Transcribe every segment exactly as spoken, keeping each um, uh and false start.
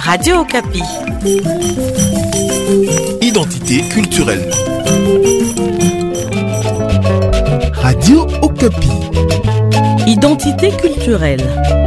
Radio Okapi. Identité culturelle. Radio Okapi. Identité culturelle.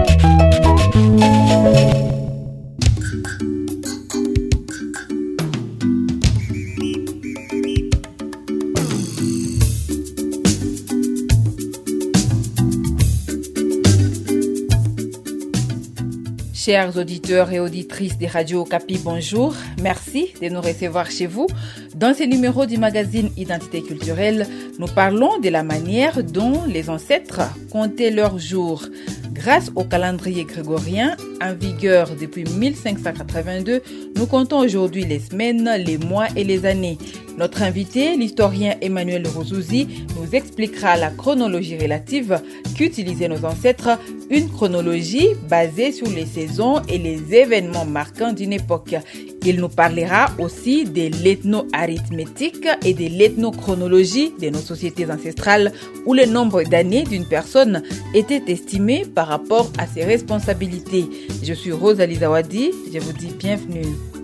Chers auditeurs et auditrices des radios Okapi, bonjour. Merci de nous recevoir chez vous. Dans ce numéro du magazine Identité culturelle, nous parlons de la manière dont les ancêtres comptaient leurs jours. Grâce au calendrier grégorien, en vigueur depuis mille cinq cent quatre-vingt-deux, nous comptons aujourd'hui les semaines, les mois et les années. Notre invité, l'historien Emmanuel Rozouzi, nous expliquera la chronologie relative qu'utilisaient nos ancêtres, une chronologie basée sur les saisons et les événements marquants d'une époque. Il nous parlera aussi de l'ethno-arithmétique et de l'ethnochronologie de nos sociétés ancestrales où le nombre d'années d'une personne était estimé par rapport à ses responsabilités. Je suis Rosalie Zawadi, je vous dis bienvenue.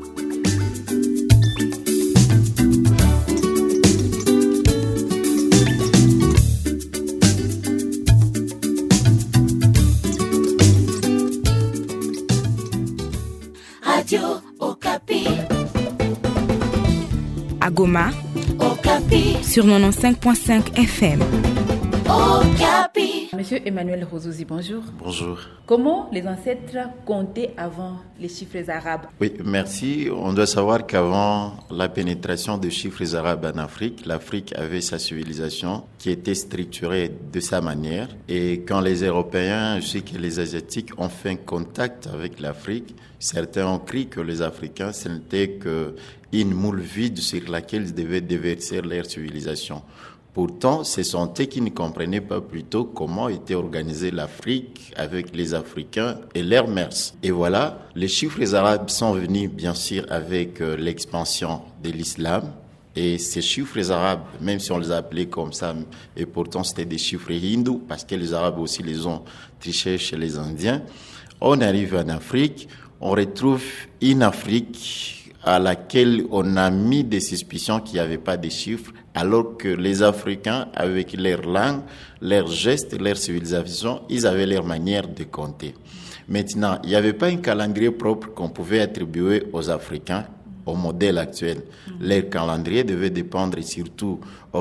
Radio Okapi. À Goma, Okapi. sur quatre-vingt-quinze virgule cinq F M. Okapi. Monsieur Emmanuel Rozouzi, bonjour. Bonjour. Comment les ancêtres comptaient avant les chiffres arabes? Oui, merci. On doit savoir qu'avant la pénétration des chiffres arabes en Afrique, l'Afrique avait sa civilisation qui était structurée de sa manière. Et quand les Européens ainsi que les Asiatiques ont fait contact avec l'Afrique, certains ont cru que les Africains, ce n'était qu'une moule vide sur laquelle ils devaient déverser leur civilisation. Pourtant, ce sont eux qui ne comprenaient pas plutôt comment était organisée l'Afrique avec les Africains et leurs mœurs. Et voilà, les chiffres arabes sont venus bien sûr avec euh, l'expansion de l'islam. Et ces chiffres arabes, même si on les appelait comme ça, et pourtant c'était des chiffres hindous, parce que les Arabes aussi les ont trichés chez les Indiens, on arrive en Afrique, on retrouve une Afrique à laquelle on a mis des suspicions qu'il n'y avait pas de chiffres, alors que les Africains, avec leur langue, leurs gestes, leur civilisation, ils avaient leur manière de compter. Maintenant, il n'y avait pas un calendrier propre qu'on pouvait attribuer aux Africains au modèle actuel. Leur calendrier devait dépendre surtout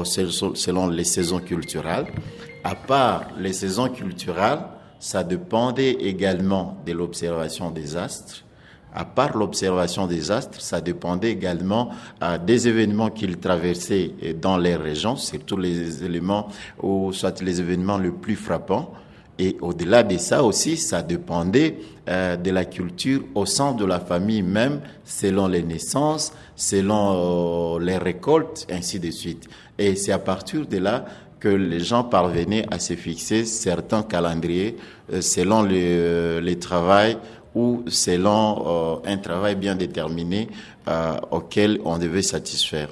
selon les saisons culturelles. À part les saisons culturelles, ça dépendait également de l'observation des astres. À part l'observation des astres, ça dépendait également euh, des événements qu'ils traversaient dans les régions, surtout les éléments ou soit les événements les plus frappants. Et au-delà de ça aussi, ça dépendait euh, de la culture au sein de la famille même, selon les naissances, selon euh, les récoltes, ainsi de suite. Et c'est à partir de là que les gens parvenaient à se fixer certains calendriers euh, selon le, euh, le travail ou selon euh, un travail bien déterminé euh, auquel on devait satisfaire.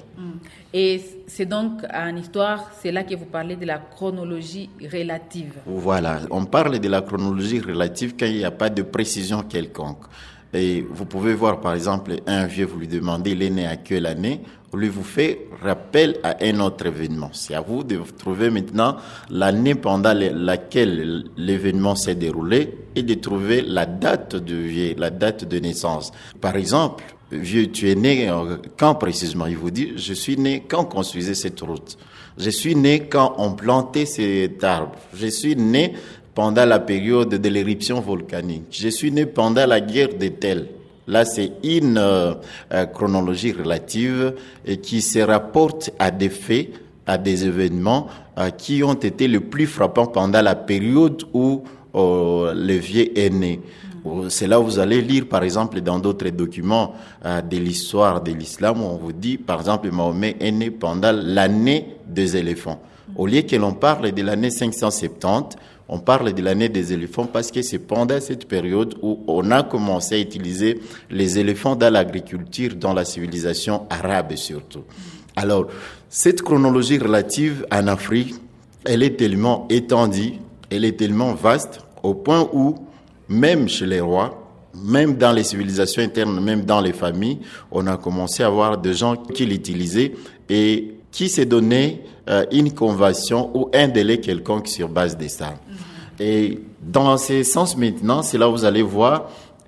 Et c'est donc en histoire, c'est là que vous parlez de la chronologie relative. Voilà, on parle de la chronologie relative quand il n'y a pas de précision quelconque. Et vous pouvez voir par exemple un vieux, vous lui demandez il est né à quelle année, lui vous fait rappel à un autre événement. C'est à vous de trouver maintenant l'année pendant laquelle l'événement s'est déroulé et de trouver la date de vieux, la date de naissance. Par exemple, vieux, tu es né quand précisément? Il vous dit, je suis né quand on construisait cette route. Je suis né quand on plantait cet arbre. Je suis né pendant la période de l'éruption volcanique. Je suis né pendant la guerre de Tel. Là, c'est une euh, chronologie relative et qui se rapporte à des faits, à des événements euh, qui ont été les plus frappants pendant la période où euh, le vieux est né. Mmh. C'est là où vous allez lire, par exemple, dans d'autres documents euh, de l'histoire de l'islam, où on vous dit, par exemple, Mahomet est né pendant l'année des éléphants. Mmh. Au lieu que l'on parle de l'année cinq cent soixante-dix, on parle de l'année des éléphants parce que c'est pendant cette période où on a commencé à utiliser les éléphants dans l'agriculture, dans la civilisation arabe surtout. Alors, cette chronologie relative en Afrique, elle est tellement étendue, elle est tellement vaste, au point où, même chez les rois, même dans les civilisations internes, même dans les familles, on a commencé à voir des gens qui l'utilisaient et qui s'est donné euh, une convention ou un délai quelconque sur base de ça. Mm-hmm. Et dans ce sens maintenant, c'est là où vous allez voir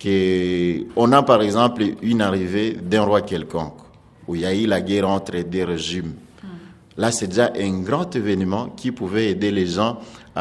qu'on a par exemple une arrivée d'un roi quelconque, où il y a eu la guerre entre des régimes. Mm. Là, c'est déjà un grand événement qui pouvait aider les gens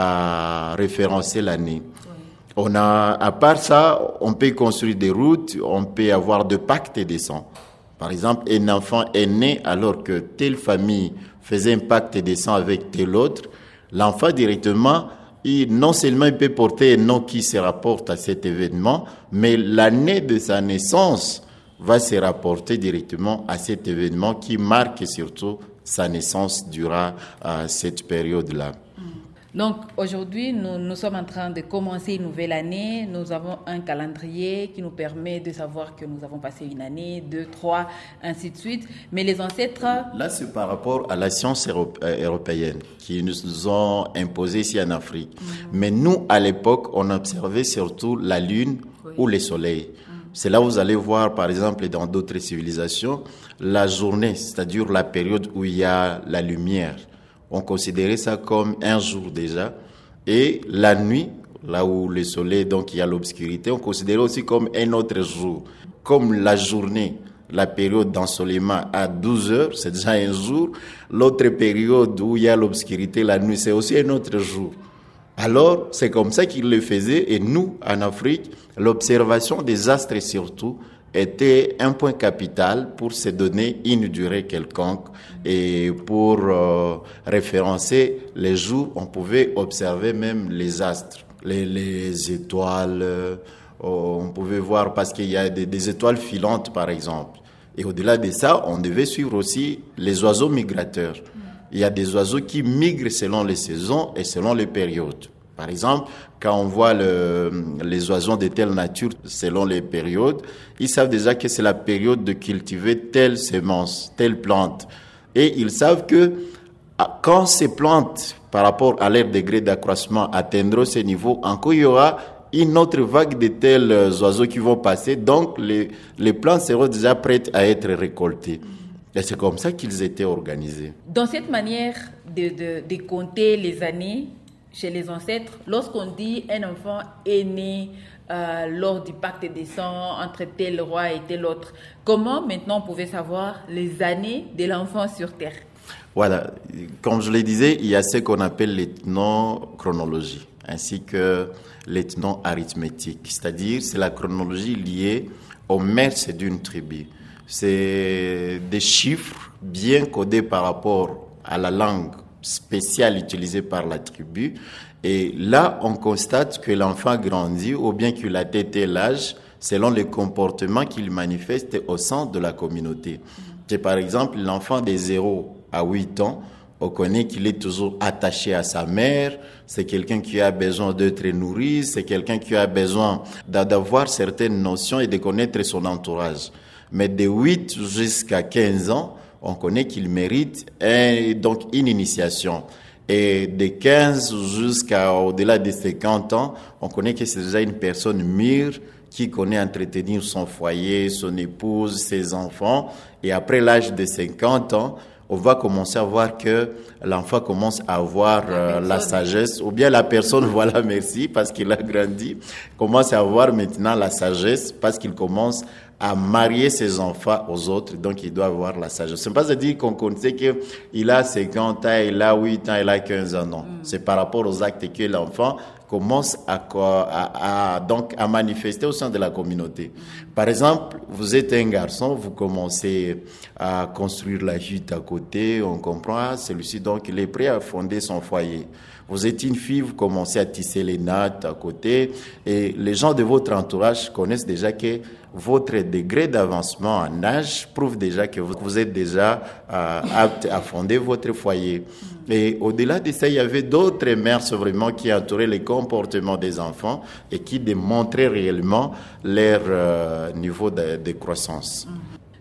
à référencer l'année. Oui. On a, à part ça, on peut construire des routes, on peut avoir de pactes et des sangs. Par exemple, un enfant est né alors que telle famille faisait un pacte de sang avec telle autre. L'enfant directement, il, non seulement il peut porter un nom qui se rapporte à cet événement, mais l'année de sa naissance va se rapporter directement à cet événement qui marque surtout sa naissance durant euh, cette période-là. Donc aujourd'hui, nous, nous sommes en train de commencer une nouvelle année. Nous avons un calendrier qui nous permet de savoir que nous avons passé une année, deux, trois, ainsi de suite. Mais les ancêtres... Là, c'est par rapport à la science européenne qui nous ont imposé ici en Afrique. Mmh. Mais nous, à l'époque, on observait surtout la lune oui. ou le soleil. Mmh. C'est là où vous allez voir, par exemple, dans d'autres civilisations, la journée, c'est-à-dire la période où il y a la lumière. On considérait ça comme un jour déjà. Et la nuit, là où le soleil, donc il y a l'obscurité, on considérait aussi comme un autre jour. Comme la journée, la période d'ensoleillement à douze heures, c'est déjà un jour. L'autre période où il y a l'obscurité, la nuit, c'est aussi un autre jour. Alors, c'est comme ça qu'ils le faisaient. Et nous, en Afrique, l'observation des astres surtout, était un point capital pour se donner une durée quelconque et pour euh, référencer les jours, on pouvait observer même les astres, les, les étoiles, euh, on pouvait voir parce qu'il y a des, des étoiles filantes par exemple. Et au-delà de ça, on devait suivre aussi les oiseaux migrateurs. Il y a des oiseaux qui migrent selon les saisons et selon les périodes. Par exemple, quand on voit le, les oiseaux de telle nature selon les périodes, ils savent déjà que c'est la période de cultiver telle semence, telle plante. Et ils savent que quand ces plantes, par rapport à leur degré d'accroissement, atteindront ce niveau, encore il y aura une autre vague de tels oiseaux qui vont passer. Donc, les, les plantes seront déjà prêtes à être récoltées. Et c'est comme ça qu'ils étaient organisés. Dans cette manière de, de, de compter les années, chez les ancêtres, lorsqu'on dit un enfant est né euh, lors du pacte des sangs entre tel roi et tel autre, comment maintenant on pouvait savoir les années de l'enfant sur Terre? Voilà, comme je le disais, il y a ce qu'on appelle l'ethnochronologie, ainsi que l'ethno-arithmétique, c'est-à-dire c'est la chronologie liée aux mœurs d'une tribu. C'est des chiffres bien codés par rapport à la langue spéciale utilisée par la tribu. Et là, on constate que l'enfant grandit ou bien qu'il a tel l'âge selon les comportements qu'il manifeste au sein de la communauté. C'est par exemple l'enfant de zéro à huit ans, on connaît qu'il est toujours attaché à sa mère, c'est quelqu'un qui a besoin d'être nourri, c'est quelqu'un qui a besoin d'avoir certaines notions et de connaître son entourage. Mais de huit jusqu'à quinze ans, on connaît qu'il mérite un, donc une initiation. Et de quinze jusqu'à au-delà de cinquante ans, on connaît que c'est déjà une personne mûre qui connaît entretenir son foyer, son épouse, ses enfants. Et après l'âge de cinquante ans, on va commencer à voir que l'enfant commence à avoir euh, la sagesse, ou bien la personne, voilà, merci, parce qu'il a grandi, commence à avoir maintenant la sagesse, parce qu'il commence à marier ses enfants aux autres, donc il doit avoir la sagesse. Ce n'est pas à dire qu'on connaît qu'il a cinquante ans, il a huit ans, il a quinze ans, non. Mm. C'est par rapport aux actes que l'enfant commence à, à, à, donc à manifester au sein de la communauté. Par exemple, vous êtes un garçon, vous commencez à construire la hutte à côté, on comprend, celui-ci donc il est prêt à fonder son foyer. Vous êtes une fille, vous commencez à tisser les nattes à côté et les gens de votre entourage connaissent déjà que votre degré d'avancement en âge prouve déjà que vous êtes déjà euh, apte à fonder votre foyer. Et au-delà de ça, il y avait d'autres mœurs vraiment qui entouraient les comportements des enfants et qui démontraient réellement leur euh, niveau de, de croissance.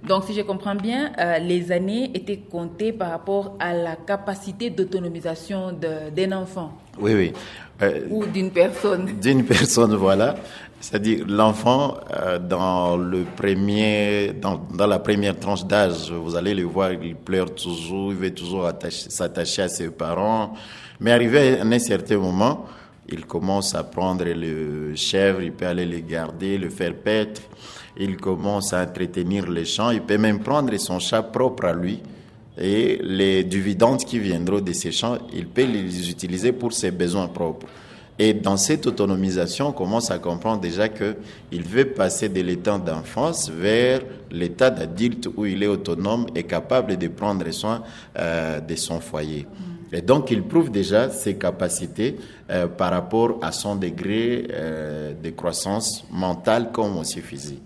Donc, si je comprends bien, euh, les années étaient comptées par rapport à la capacité d'autonomisation de, d'un enfant. Oui, oui. Euh, Ou d'une personne. D'une personne, voilà. C'est-à-dire l'enfant, euh, dans, le premier, dans, dans la première tranche d'âge, vous allez le voir, il pleure toujours, il veut toujours attacher, s'attacher à ses parents. Mais arrivé à un certain moment, il commence à prendre le chèvre, il peut aller le garder, le faire paître. Il commence à entretenir les champs. Il peut même prendre son chat propre à lui. Et les dividendes qui viendront de ces champs, il peut les utiliser pour ses besoins propres. Et dans cette autonomisation, on commence à comprendre déjà qu'il veut passer de l'état d'enfance vers l'état d'adulte où il est autonome et capable de prendre soin euh, de son foyer. Et donc, il prouve déjà ses capacités euh, par rapport à son degré euh, de croissance mentale comme aussi physique.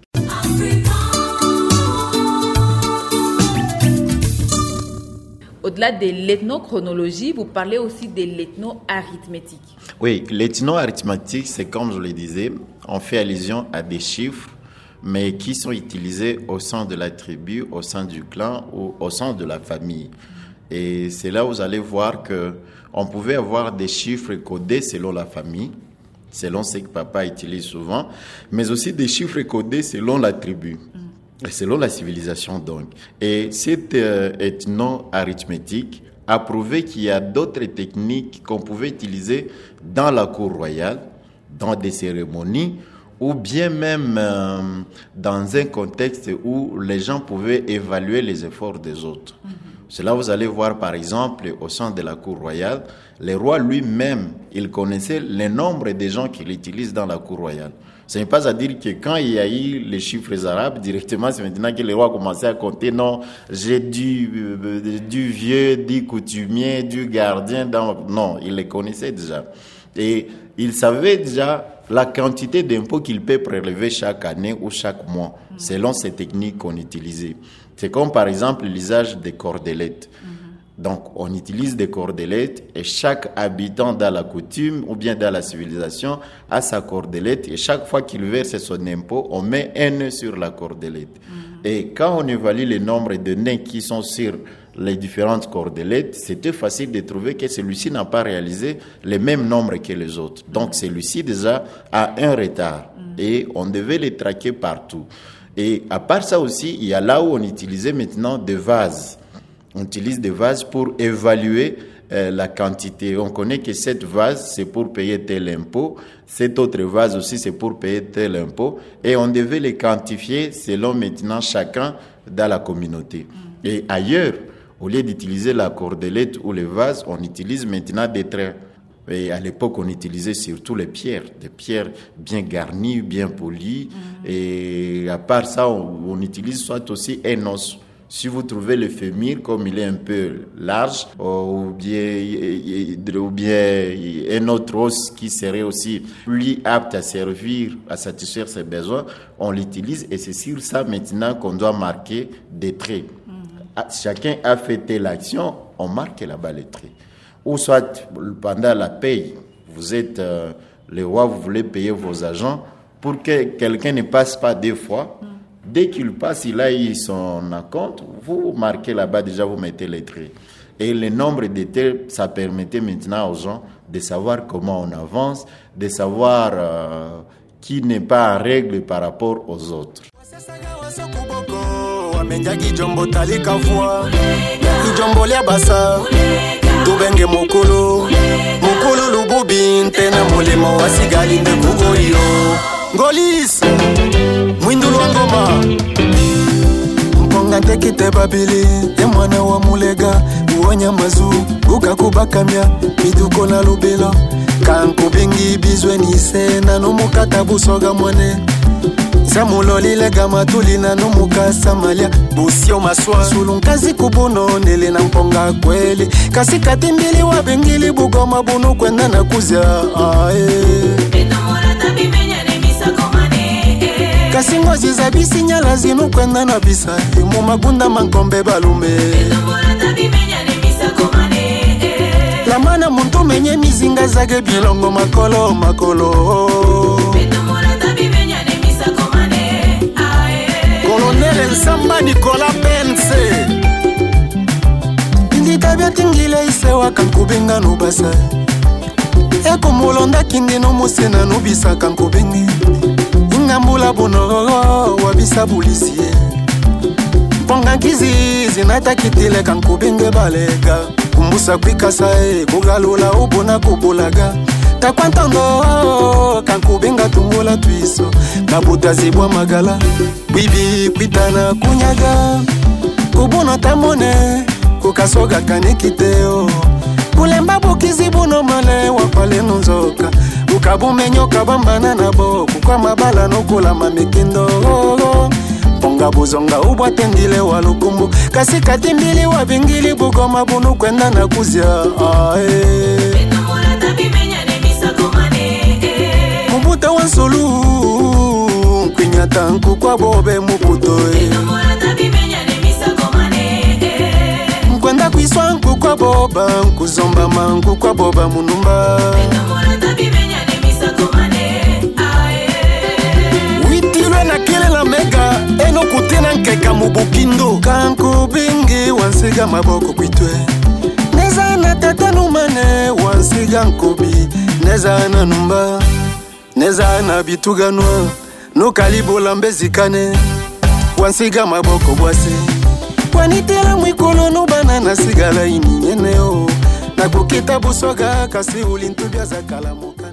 Au-delà de l'ethnochronologie, vous parlez aussi de l'ethno-arithmétique. Oui, l'ethno-arithmétique, c'est comme je le disais, on fait allusion à des chiffres, mais qui sont utilisés au sein de la tribu, au sein du clan ou au sein de la famille. Et c'est là où vous allez voir que on pouvait avoir des chiffres codés selon la famille, selon ce que papa utilise souvent, mais aussi des chiffres codés selon la tribu, mm. selon la civilisation donc. Et cette euh, ethno-arithmétique a prouvé qu'il y a d'autres techniques qu'on pouvait utiliser dans la cour royale, dans des cérémonies, ou bien même euh, dans un contexte où les gens pouvaient évaluer les efforts des autres. Mm-hmm. C'est là où vous allez voir, par exemple, au sein de la cour royale, le roi lui-même, il connaissait le nombre de gens qu'il utilise dans la cour royale. Ce n'est pas à dire que quand il y a eu les chiffres arabes, directement, c'est maintenant que le roi a commencé à compter. Non, j'ai du, euh, du vieux, du coutumier, du gardien. Dans... Non, il les connaissait déjà. Et il savait déjà la quantité d'impôts qu'il peut prélever chaque année ou chaque mois, selon ces techniques qu'on utilisait. C'est comme par exemple l'usage des cordelettes. Mm-hmm. Donc on utilise des cordelettes et chaque habitant dans la coutume ou bien dans la civilisation a sa cordelette et chaque fois qu'il verse son impôt, on met un nœud sur la cordelette. Mm-hmm. Et quand on évalue le nombre de nœuds qui sont sur les différentes cordelettes, c'était facile de trouver que celui-ci n'a pas réalisé le même nombre que les autres. Donc celui-ci déjà a un retard et on devait les traquer partout. Et à part ça aussi, il y a là où on utilisait maintenant des vases. On utilise des vases pour évaluer euh, la quantité. On connaît que cette vase, c'est pour payer tel impôt. Cet autre vase aussi, c'est pour payer tel impôt. Et on devait les quantifier selon maintenant chacun dans la communauté. Et ailleurs, au lieu d'utiliser la cordelette ou les vases, on utilise maintenant des traits. Et à l'époque, on utilisait surtout les pierres, des pierres bien garnies, bien polies. Mmh. Et à part ça, on, on utilise soit aussi un os. Si vous trouvez le fémur, comme il est un peu large, ou bien, ou bien un autre os qui serait aussi plus apte à servir, à satisfaire ses besoins, on l'utilise. Et c'est sur ça maintenant qu'on doit marquer des traits. Mmh. Chacun a fait telle action, on marque là-bas les traits. Ou soit pendant la paye, vous êtes euh, le roi, vous voulez payer vos agents, pour que quelqu'un ne passe pas deux fois. Mm. Dès qu'il passe, il a eu son compte, vous marquez là-bas, déjà vous mettez les traits. Et le nombre de traits, ça permettait maintenant aux gens de savoir comment on avance, de savoir euh, qui n'est pas en règle par rapport aux autres. Tubenge mukulu mukulu lububi tena mulimo wasigali ndekugoyo ngolis mwindulu ngoma mponga tekite babili ya mwana wa mulega uonya mazu ukakubakamya miduko na lubelo kankubingi bizwe nise na numukata busoga mwane Samulolile gama tulina numuka samalia Busio maswa Sulunkazi kubuno nele na mponga kweli Kasi katimbili wa bengili bugoma bunu kwenda na kuzia Kasi ngozi za bisi nyala zinu kwenda na bisa Imu magunda mankombe balume La mana muntu menye mizinga zage bilongo makolo makolo Colonel Nsamba Nicolas kwikasa ekomolonda kindeno mosena nobisaka nkobenge ingambula bonoro wabisa bulisie mponga nkizizi natakitile kankobenge balega kumbusa kwikasa e kogalola obona kobolaga takwantando kankubenga tungola twiso nabuta zibwa magala bibi kwitana kunyaga kubona tamone kukasoga kanekiteo kulemba bukizi buno male wapale nonzoka ukabumenyo kabambana nabo kukwa mabala nokola mamekendo ponga buzonga ubwatendile walukumbu kasi katimbili wabingili bugoma bunu kwenda na kuzia ae Mubuta wansolu Kwinyata nkukwa bobe mukutoe Mkwenda kwiswa nkukwa boba Nkuzomba ma nkukwa boba munumba Witilwe na kile la mega Eno kutena nkeka mubukindo Kankubingi wansiga maboko kwitwe Neza na tata numane wansiga nkobi Neza na numba Neza na bituganwa No kalibola mbezikane Wansiga maboko bwase Wanitela mwikolo no banana sigala ini nyeneo Na kukita busoga kasi ulintubia za kalamokane.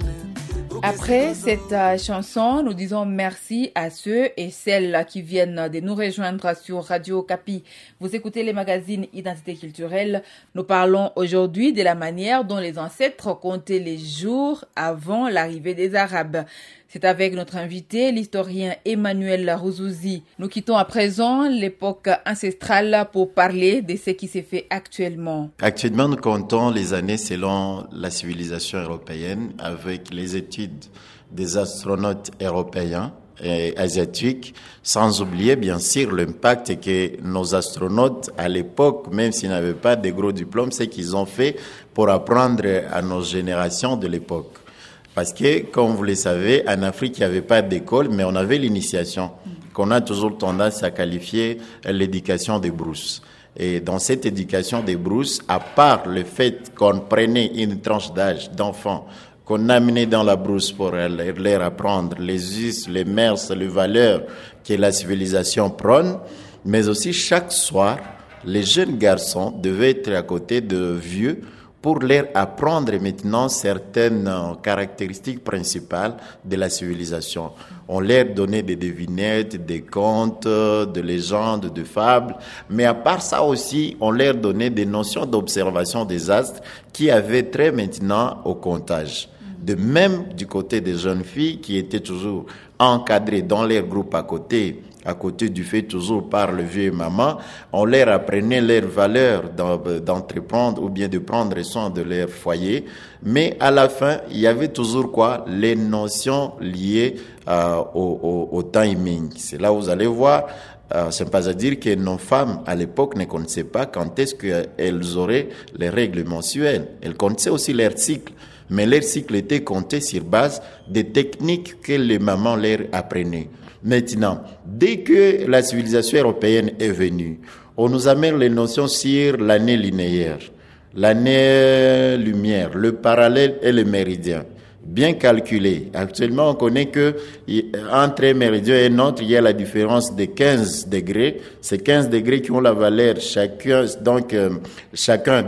Après cette euh, chanson, nous disons merci à ceux et celles qui viennent de nous rejoindre sur Radio Okapi. Vous écoutez les magazines Identité culturelle. Nous parlons aujourd'hui de la manière dont les ancêtres comptaient les jours avant l'arrivée des Arabes. C'est avec notre invité, l'historien Emmanuel Rouzouzi. Nous quittons à présent l'époque ancestrale pour parler de ce qui s'est fait actuellement. Actuellement, nous comptons les années selon la civilisation européenne avec les études des astronautes européens et asiatiques, sans oublier bien sûr l'impact que nos astronautes à l'époque, même s'ils n'avaient pas de gros diplômes, c'est qu'ils ont fait pour apprendre à nos générations de l'époque. Parce que, comme vous le savez, en Afrique, il n'y avait pas d'école, mais on avait l'initiation, qu'on a toujours tendance à qualifier l'éducation des brousses. Et dans cette éducation des brousses, à part le fait qu'on prenait une tranche d'âge d'enfants, qu'on amenait dans la brousse pour leur apprendre les us, les mœurs, les valeurs que la civilisation prône, mais aussi chaque soir, les jeunes garçons devaient être à côté de vieux pour leur apprendre maintenant certaines caractéristiques principales de la civilisation. On leur donnait des devinettes, des contes, de légendes, de fables, mais à part ça aussi, on leur donnait des notions d'observation des astres qui avaient trait maintenant au comptage. De même du côté des jeunes filles qui étaient toujours encadrées dans leur groupe à côté, à côté du fait toujours par le vieux et maman, on leur apprenait leurs valeurs d'entreprendre ou bien de prendre soin de leur foyer. Mais à la fin, il y avait toujours quoi? Les notions liées euh, au, au, au timing. C'est là où vous allez voir, euh, c'est pas à dire que nos femmes à l'époque ne connaissaient pas quand est-ce qu'elles auraient les règles mensuelles. Elles connaissaient aussi leur cycle. Mais leur cycle était compté sur base des techniques que les mamans leur apprenaient. Maintenant, dès que la civilisation européenne est venue, on nous amène les notions sur l'année linéaire, l'année lumière, le parallèle et le méridien. Bien calculé. Actuellement, on connaît que entre un méridien et un autre, il y a la différence de quinze degrés. C'est quinze degrés qui ont la valeur chacun, donc euh, chacun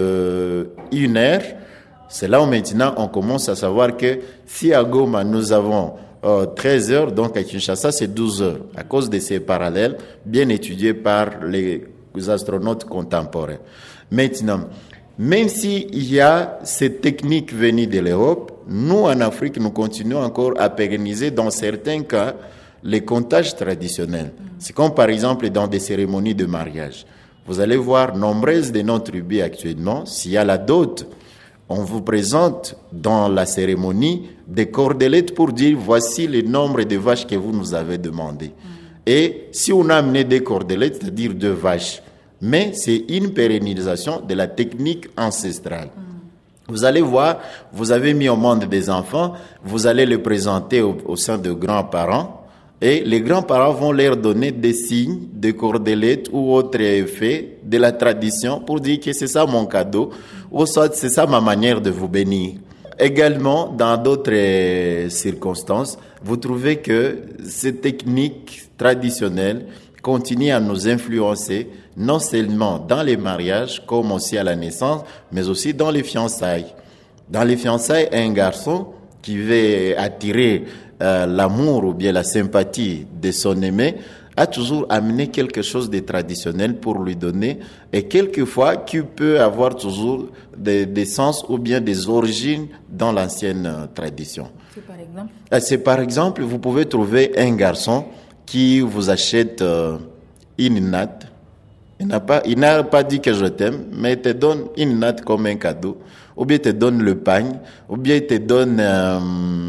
de une heure. C'est là où maintenant on commence à savoir que si à Goma nous avons euh, treize heures, donc à Kinshasa c'est douze heures, à cause de ces parallèles bien étudiés par les astronautes contemporains. Maintenant, même s'il y a ces techniques venues de l'Europe, nous en Afrique nous continuons encore à pérenniser dans certains cas les comptages traditionnels. C'est comme par exemple dans des cérémonies de mariage. Vous allez voir nombreuses de nos tribus actuellement, s'il y a la dot, on vous présente dans la cérémonie des cordelettes pour dire voici le nombre de vaches que vous nous avez demandé. Mm. Et si on a amené des cordelettes, c'est-à-dire deux vaches, mais c'est une pérennisation de la technique ancestrale. Mm. Vous allez voir, vous avez mis au monde des enfants, vous allez les présenter au, au sein de grands-parents Et les grands-parents vont leur donner des signes, des cordelettes ou autres effets de la tradition pour dire que c'est ça mon cadeau, ou soit c'est ça ma manière de vous bénir. Également, dans d'autres circonstances, vous trouvez que ces techniques traditionnelles continuent à nous influencer, non seulement dans les mariages, comme aussi à la naissance, mais aussi dans les fiançailles. Dans les fiançailles, un garçon qui veut attirer euh, l'amour ou bien la sympathie de son aimé a toujours amené quelque chose de traditionnel pour lui donner, et quelquefois qui peut avoir toujours des, des sens ou bien des origines dans l'ancienne euh, tradition. C'est par exemple euh, C'est par exemple, vous pouvez trouver un garçon qui vous achète euh, une natte. Il n'a pas, il n'a pas dit que je t'aime, mais il te donne une natte comme un cadeau, ou bien il te donne le pagne, ou bien il te donne euh,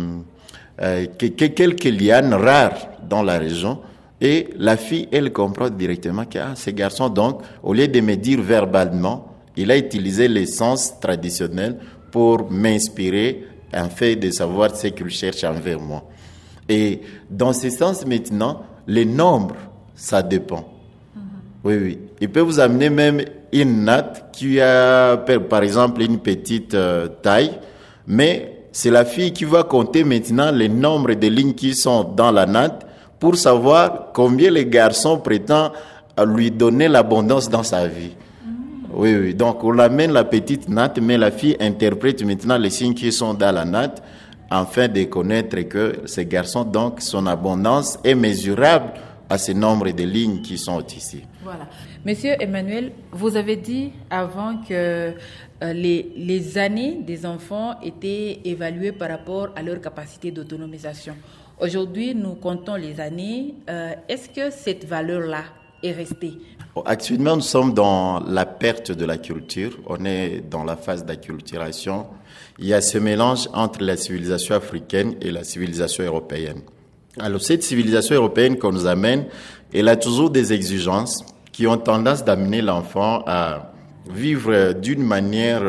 euh, quelques lianes rares dans la région. Et la fille, elle comprend directement que ah, ce garçon, donc, au lieu de me dire verbalement, il a utilisé les sens traditionnels pour m'inspirer, en fait, de savoir ce qu'il cherche envers moi. Et dans ce sens, maintenant, les nombres, ça dépend. Mm-hmm. Oui, oui. Il peut vous amener même une natte qui a, par exemple, une petite euh, taille, mais c'est la fille qui va compter maintenant les nombres de lignes qui sont dans la natte pour savoir combien les garçons prétendent lui donner l'abondance dans sa vie. Mmh. Oui, oui. Donc, on amène la petite natte, mais la fille interprète maintenant les signes qui sont dans la natte, afin de connaître que ces garçons, donc, son abondance est mesurable à ce nombre de lignes qui sont ici. Voilà. Monsieur Emmanuel, vous avez dit avant que euh, les, les années des enfants étaient évaluées par rapport à leur capacité d'autonomisation. Aujourd'hui, nous comptons les années. Euh, est-ce que cette valeur-là est restée? Actuellement, nous sommes dans la perte de la culture. On est dans la phase d'acculturation. Il y a ce mélange entre la civilisation africaine et la civilisation européenne. Alors, cette civilisation européenne qu'on nous amène, elle a toujours des exigences qui ont tendance d'amener l'enfant à vivre d'une manière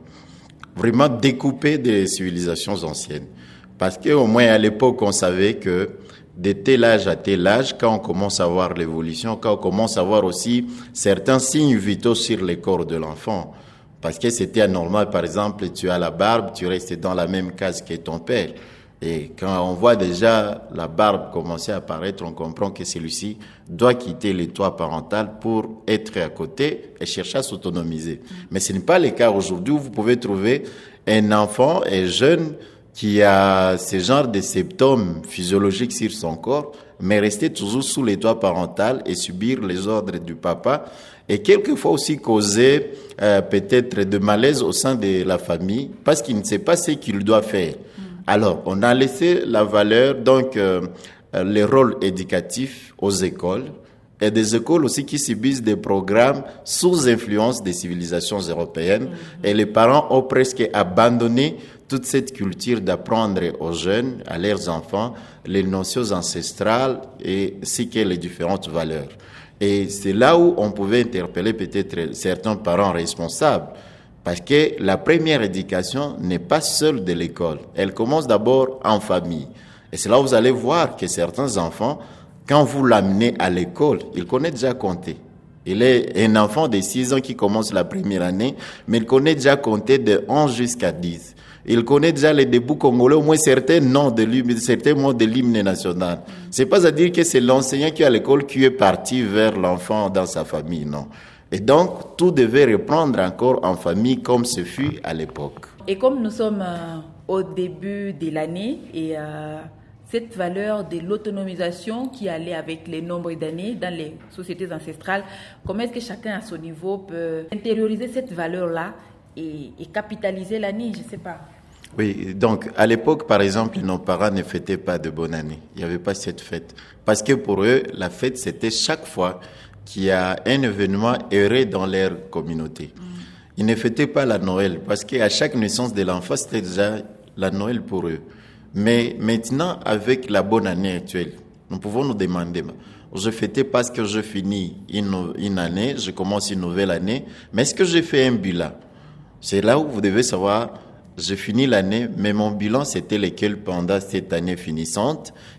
vraiment découpée des civilisations anciennes. Parce qu'au moins à l'époque, on savait que de tel âge à tel âge, quand on commence à voir l'évolution, quand on commence à voir aussi certains signes vitaux sur le corps de l'enfant. Parce que c'était anormal, par exemple, tu as la barbe, tu restes dans la même case que ton père. Et quand on voit déjà la barbe commencer à apparaître, on comprend que celui-ci doit quitter le toit parental pour être à côté et chercher à s'autonomiser. Mais ce n'est pas le cas aujourd'hui où vous pouvez trouver un enfant, un jeune, qui a ce genre de symptômes physiologiques sur son corps, mais rester toujours sous le toit parental et subir les ordres du papa, et quelquefois aussi causer euh, peut-être de malaise au sein de la famille, parce qu'il ne sait pas ce qu'il doit faire. Mmh. Alors, on a laissé la valeur, donc euh, les rôles éducatifs aux écoles, et des écoles aussi qui subissent des programmes sous influence des civilisations européennes, mmh. et les parents ont presque abandonné toute cette culture d'apprendre aux jeunes, à leurs enfants, les notions ancestrales et ce qu'est les différentes valeurs. Et c'est là où on pouvait interpeller peut-être certains parents responsables, parce que la première éducation n'est pas seule de l'école. Elle commence d'abord en famille. Et c'est là où vous allez voir que certains enfants, quand vous l'amenez à l'école, il connaît déjà compter. Il est un enfant de six ans qui commence la première année, mais il connaît déjà compter de onze jusqu'à dix. Il connaît déjà les débuts congolais, au moins certains noms de l'hymne, certains mots de l'hymne national. C'est pas à dire que c'est l'enseignant qui est à l'école qui est parti vers l'enfant dans sa famille, non. Et donc, tout devait reprendre encore en famille comme ce fut à l'époque. Et comme nous sommes euh, au début de l'année, et euh, cette valeur de l'autonomisation qui allait avec les nombres d'années dans les sociétés ancestrales, comment est-ce que chacun à son niveau peut intérioriser cette valeur-là et, et capitaliser l'année, je ne sais pas. Oui, donc à l'époque, par exemple, nos parents ne fêtaient pas de bonne année. Il n'y avait pas cette fête. Parce que pour eux, la fête, c'était chaque fois qu'il y a un événement heureux dans leur communauté. Mm. Ils ne fêtaient pas la Noël, parce qu'à chaque naissance de l'enfant, c'était déjà la Noël pour eux. Mais maintenant, avec la bonne année actuelle, nous pouvons nous demander, je fêtais parce que je finis une, une année, je commence une nouvelle année, mais est-ce que j'ai fait un bilan? C'est là où vous devez savoir, j'ai fini l'année, mais mon bilan, c'était lequel pendant cette année finissante?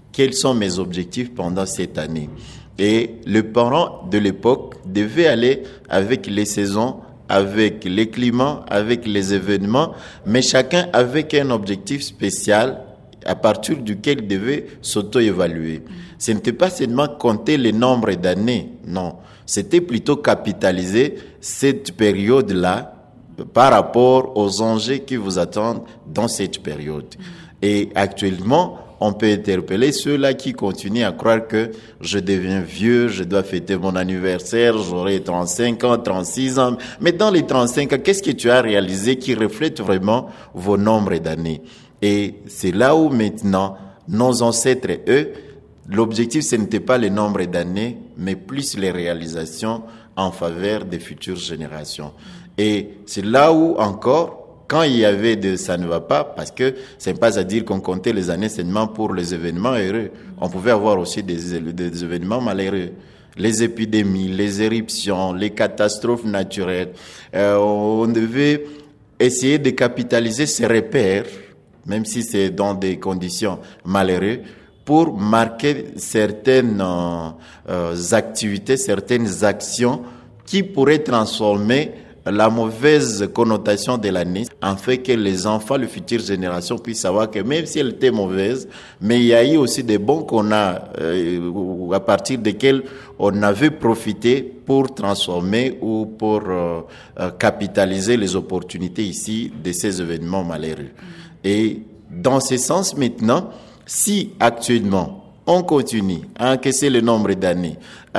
quels sont mes objectifs pendant cette année. Et le parent de l'époque devait aller avec les saisons, avec les climats, avec les événements, mais chacun avec un objectif spécial à partir duquel il devait s'auto-évaluer. Ce n'était pas seulement compter le nombre d'années, non. C'était plutôt capitaliser cette période-là par rapport aux enjeux qui vous attendent dans cette période. Et actuellement, on peut interpeller ceux-là qui continuent à croire que je deviens vieux, je dois fêter mon anniversaire, j'aurai trente-cinq ans, trente-six ans. Mais dans les trente-cinq ans, qu'est-ce que tu as réalisé qui reflète vraiment vos nombres d'années? Et c'est là où maintenant, nos ancêtres, eux, l'objectif, ce n'était pas le nombre d'années, mais plus les réalisations en faveur des futures générations. Et c'est là où encore, quand il y avait de ça ne va pas, parce que c'est pas à dire qu'on comptait les années seulement pour les événements heureux. On pouvait avoir aussi des, des événements malheureux. Les épidémies, les éruptions, les catastrophes naturelles. Euh, on devait essayer de capitaliser ces repères, même si c'est dans des conditions malheureuses, pour marquer certaines euh, activités, certaines actions qui pourraient transformer la mauvaise connotation de l'année, en fait que les enfants, les futures générations puissent savoir que même si elle était mauvaise, mais il y a eu aussi des bons qu'on a, euh, à partir desquels on avait profité pour transformer ou pour euh, euh, capitaliser les opportunités ici de ces événements malheureux. Et dans ce sens maintenant, si actuellement on continue à encaisser le nombre d'années,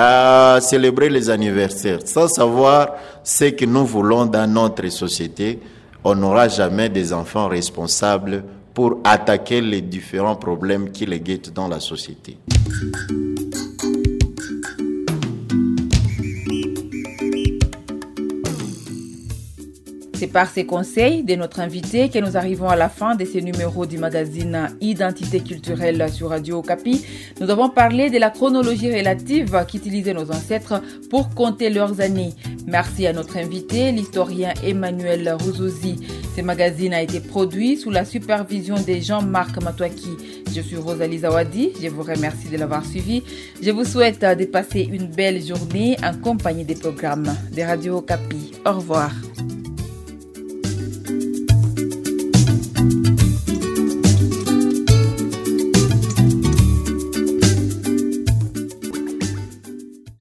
à célébrer les anniversaires, sans savoir ce que nous voulons dans notre société, on n'aura jamais des enfants responsables pour attaquer les différents problèmes qui les guettent dans la société. C'est par ces conseils de notre invité que nous arrivons à la fin de ce numéro du magazine Identité culturelle sur Radio Okapi. Nous avons parlé de la chronologie relative qu'utilisaient nos ancêtres pour compter leurs années. Merci à notre invité, l'historien Emmanuel Rouzouzi. Ce magazine a été produit sous la supervision de Jean-Marc Matouaki. Je suis Rosalie Zawadi. Je vous remercie de l'avoir suivi. Je vous souhaite de passer une belle journée en compagnie des programmes de Radio Okapi. Au revoir.